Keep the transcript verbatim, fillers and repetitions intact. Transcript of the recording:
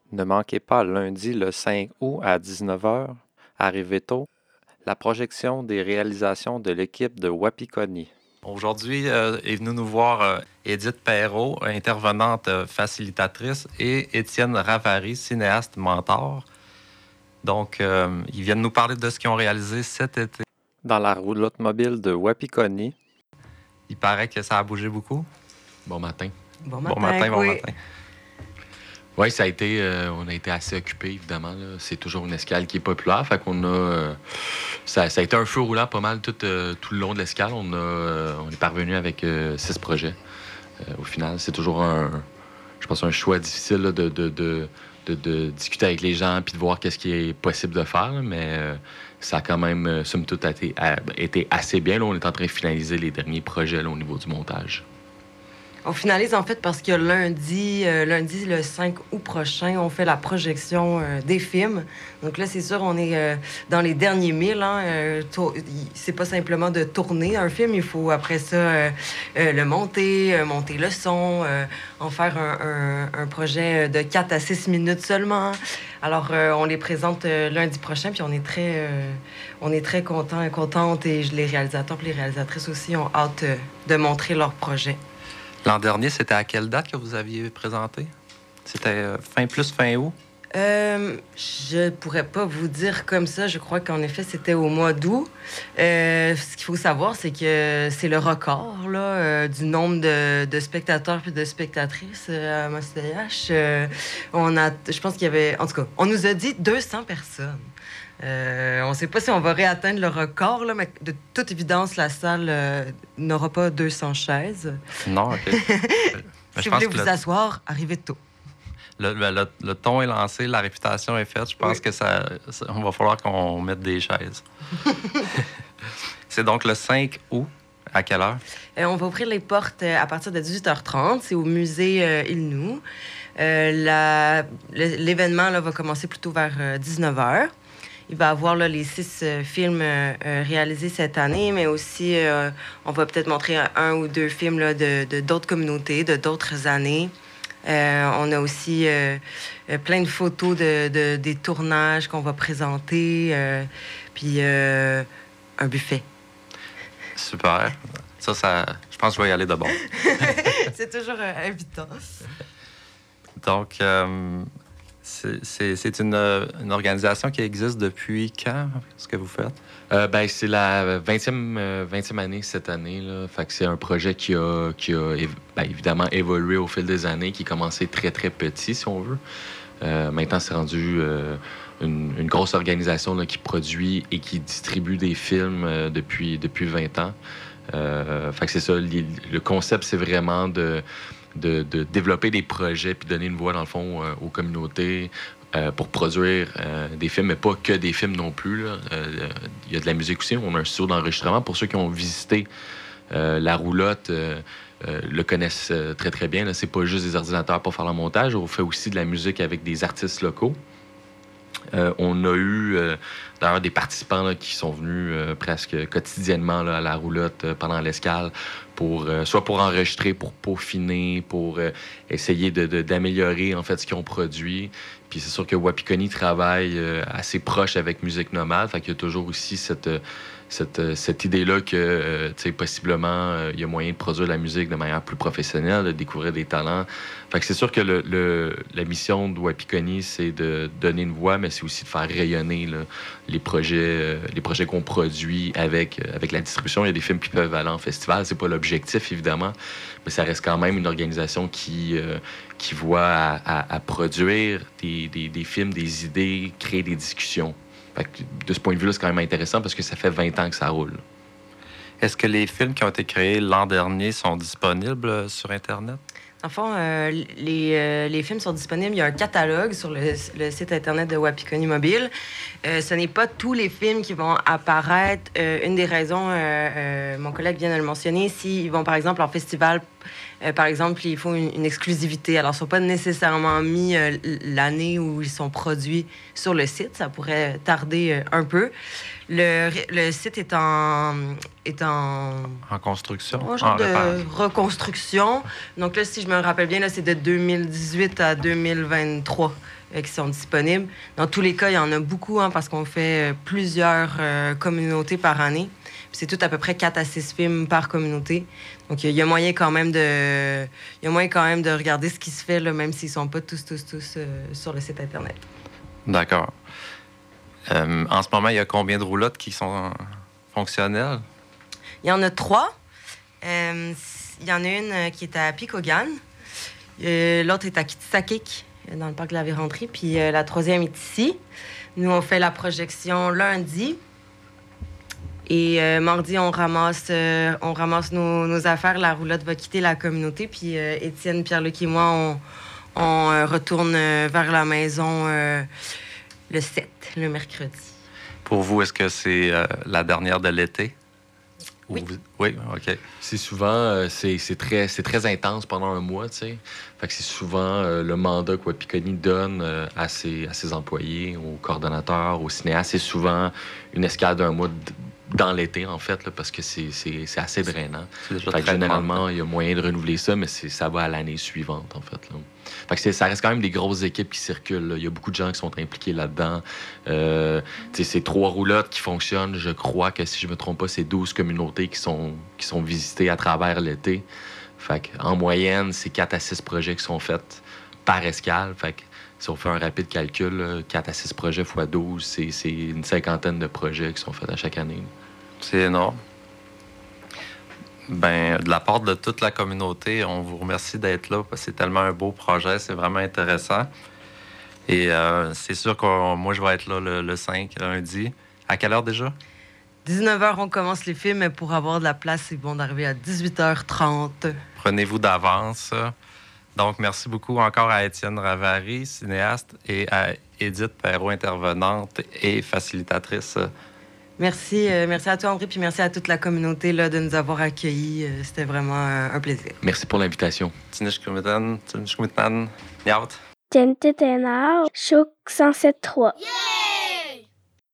Ne manquez pas lundi le cinq août à dix-neuf heures, arrivez tôt, la projection des réalisations de l'équipe de Wapikoni. Aujourd'hui euh, est venue nous voir euh, Édith Perrault, intervenante euh, facilitatrice, et Étienne Ravary, cinéaste mentor. Donc, euh, ils viennent nous parler de ce qu'ils ont réalisé cet été dans la roulotte mobile de Wapikoni. Il paraît que ça a bougé beaucoup. Bon matin. Bon matin, Bon matin, bon oui. matin. Oui, ça a été, euh, on a été assez occupés, évidemment. Là. C'est toujours une escale qui est populaire. Fait qu'on a. Euh, ça, ça a été un feu roulant pas mal tout, euh, tout le long de l'escale. On, a, euh, on est parvenu avec euh, six projets. Euh, au final, c'est toujours un. Je pense un choix difficile là, de, de, de, de, de discuter avec les gens puis de voir qu'est-ce qui est possible de faire. Là, mais euh, ça a quand même, euh, somme toute, été, a, été assez bien. Là, on est en train de finaliser les derniers projets là, au niveau du montage. On finalise en fait parce que lundi, euh, lundi le cinq août prochain, on fait la projection euh, des films. Donc là, c'est sûr, on est euh, dans les derniers milles. Hein, euh, tour- c'est pas simplement de tourner un film, il faut après ça euh, euh, le monter, euh, monter le son, euh, en faire un, un- un projet de quatre à six minutes seulement. Alors, euh, on les présente euh, lundi prochain, puis on est très, euh, on est très contents et contentes, et les réalisateurs et les réalisatrices aussi ont hâte euh, de montrer leur projet. L'an dernier, c'était à quelle date que vous aviez présenté? C'était euh, fin plus fin août? Euh, je pourrais pas vous dire comme ça. Je crois qu'en effet, c'était au mois d'août. Euh, ce qu'il faut savoir, c'est que c'est le record là, euh, du nombre de, de spectateurs et de spectatrices euh, à Mostéache. Euh, on a, je pense qu'il y avait... En tout cas, on nous a dit deux cents personnes. Euh, on ne sait pas si on va réatteindre le record, là, mais de toute évidence, la salle euh, n'aura pas deux cents chaises. Non, OK. Mais Si je vous voulez pense que vous le, asseoir, arrivez tôt. le, le- le- le ton est lancé, la réputation est faite. Je pense Oui. que ça, ça- on va falloir qu'on mette des chaises. C'est donc le cinq août. À quelle heure? Euh, on va ouvrir les portes euh, à partir de dix-huit heures trente. C'est au musée euh, Ilnou. Euh, la- le- l'événement là, va commencer plutôt vers euh, dix-neuf heures. Il va y avoir là, les six euh, films euh, euh, réalisés cette année, mais aussi euh, on va peut-être montrer un, un ou deux films là, de, de d'autres communautés, de d'autres années. Euh, on a aussi euh, euh, plein de photos de, de- des tournages qu'on va présenter, euh, puis euh, un buffet. Super. Ça, ça, je pense que je vais y aller de bon. C'est toujours euh, invitant. Donc, euh, c'est, c'est- c'est une, euh, une organisation qui existe depuis quand, ce que vous faites? Euh, ben, c'est la vingtième, euh, vingtième année cette année. Là. Fait que c'est un projet qui a, qui a év- ben, évidemment évolué au fil des années, qui a commencé très, très petit, si on veut. Euh, maintenant, c'est rendu euh, une, une grosse organisation là, qui produit et qui distribue des films euh, depuis, depuis vingt ans. Euh, fait que c'est ça. li- Le concept, c'est vraiment de, de, de développer des projets puis donner une voix, dans le fond, euh, aux communautés euh, pour produire euh, des films, mais pas que des films non plus. là. Euh, Il y a de la musique aussi. On a un studio d'enregistrement. Pour ceux qui ont visité euh, la roulotte, euh, euh, le connaissent euh, très, très bien. Là. C'est pas juste des ordinateurs pour faire le montage. On fait aussi de la musique avec des artistes locaux. Euh, on a eu euh, d'ailleurs des participants là, qui sont venus euh, presque quotidiennement là, à la roulotte euh, pendant l'escale, pour, euh, soit pour enregistrer, pour peaufiner, pour euh, essayer de, de- d'améliorer en fait ce qu'ils ont produit. Puis c'est sûr que Wapikoni travaille euh, assez proche avec Musique Nomade, fait qu'il y a toujours aussi cette, euh, cette, euh, cette idée-là que euh, tu sais, possiblement euh, il y a moyen de produire la musique de manière plus professionnelle, de découvrir des talents. Fait que c'est sûr que le, le- la mission de Wapikoni, c'est de donner une voix, mais c'est aussi de faire rayonner là, les projets, euh, les projets qu'on produit avec, euh, avec la distribution. Il y a des films qui peuvent aller en festival. C'est pas l'objectif, évidemment, mais ça reste quand même une organisation qui, euh, qui voit à, à- à produire des, des- des films, des idées, créer des discussions. Fait que de ce point de vue-là, c'est quand même intéressant parce que ça fait vingt ans que ça roule. Est-ce que les films qui ont été créés l'an dernier sont disponibles euh, sur Internet? En fond, euh, les, euh, les films sont disponibles. Il y a un catalogue sur le, le site Internet de Wapikoni Mobile. Euh, ce n'est pas tous les films qui vont apparaître. Euh, une des raisons, euh, euh, mon collègue vient de le mentionner, s'ils vont, par exemple, en festival Euh, par exemple, il faut une, une exclusivité. Alors, ils ne sont pas nécessairement mis euh, l'année où ils sont produits sur le site. Ça pourrait tarder euh, un peu. Le, le site est en, est en... En construction? En genre en de réparation. reconstruction. Donc là, si je me rappelle bien, là, c'est de deux mille dix-huit à deux mille vingt-trois euh, qui sont disponibles. Dans tous les cas, il y en a beaucoup hein, parce qu'on fait euh, plusieurs euh, communautés par année. Puis c'est tout à peu près quatre à six films par communauté. Donc il y a moyen quand même de, il y a moyen quand même de regarder ce qui se fait, là, même s'ils ne sont pas tous, tous, tous euh, sur le site Internet. D'accord. Euh, en ce moment, il y a combien de roulottes qui sont fonctionnelles? Il y en a trois. Euh, il y en a une euh, qui est à Picogan. Euh, l'autre est à Kitsakik, dans le parc de la Vérandrie. Puis euh, la troisième est ici. Nous, on fait la projection lundi. Et euh, mardi, on ramasse, euh, on ramasse nos, nos affaires. La roulotte va quitter la communauté. Puis euh, Étienne, Pierre-Luc et moi, on, on euh, retourne euh, vers la maison euh, le sept, le mercredi. Pour vous, est-ce que c'est euh, la dernière de l'été? Oui. Vous... Oui, OK. C'est souvent, euh, c'est, c'est, très, c'est très intense pendant un mois, tu sais. Fait que c'est souvent euh, le mandat que Wapikoni donne euh, à, ses, à ses employés, aux coordonnateurs, aux cinéastes. C'est souvent une escale d'un mois d- dans l'été, en fait, là, parce que c'est, c'est, c'est assez drainant. C'est déjà Fait que très généralement, demandant. il y a moyen de renouveler ça, mais c'est, ça va à l'année suivante, en fait, là. Fait que c'est, ça reste quand même des grosses équipes qui circulent, là. Il y a beaucoup de gens qui sont impliqués là-dedans. Euh, tu sais, c'est trois roulottes qui fonctionnent. Je crois que, si je me trompe pas, c'est douze communautés qui sont, qui sont visitées à travers l'été. Fait que, en moyenne, c'est quatre à six projets qui sont faits par escale. Fait que, si on fait un rapide calcul, là, quatre à six projets fois douze, c'est, c'est une cinquantaine de projets qui sont faits à chaque année. C'est énorme. Ben, de la part de toute la communauté, on vous remercie d'être là parce que c'est tellement un beau projet, c'est vraiment intéressant. Et euh, c'est sûr que moi, je vais être là le, le cinq, lundi. À quelle heure déjà? dix-neuf heures, on commence les films, mais pour avoir de la place, c'est bon d'arriver à dix-huit heures trente. Prenez-vous d'avance. Donc, merci beaucoup encore à Étienne Ravary, cinéaste, et à Édith Perrault, intervenante et facilitatrice. Merci, euh, merci à toi, André, puis merci à toute la communauté là, de nous avoir accueillis. Euh, C'était vraiment euh, un plaisir. Merci pour l'invitation. Tinishkumitan, Tinishkumitan, Niaut. Tente Tenao, Choc cent sept trois. Yeah!